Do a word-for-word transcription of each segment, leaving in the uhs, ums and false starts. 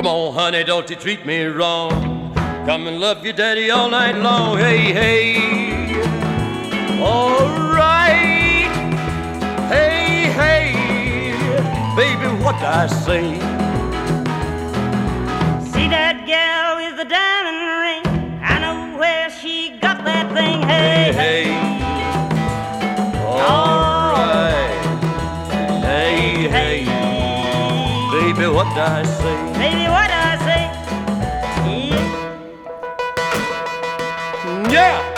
Come on, honey, don't you treat me wrong. Come and love your daddy all night long. Hey, hey. All right. Hey, hey. Baby, what I say? See that gal with the diamond ring? I know where she got that thing. Hey, hey. hey. All right. Hey, hey. Baby, what I say? Baby, what I say? Yeah. Yeah.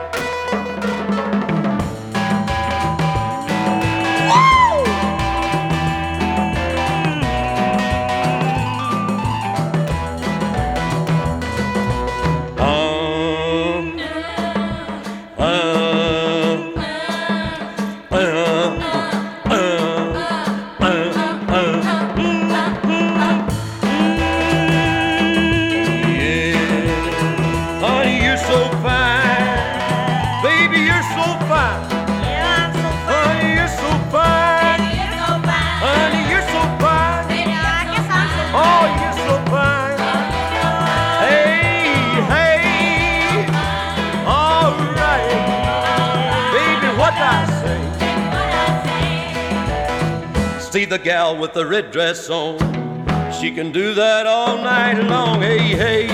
See the gal with the red dress on, she can do that all night long. Hey, hey,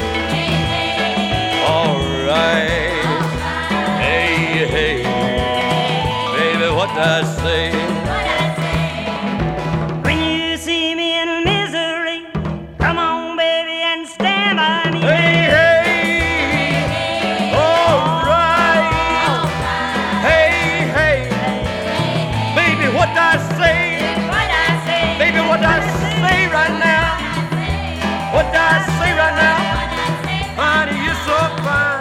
all right. Hey, hey, baby, what I say? When you see me in misery, come on, baby, and stand by me. Hey, hey, all right. Hey, hey, baby, what I say? Baby, what I say right now? What I say right now? Honey, you're so fine.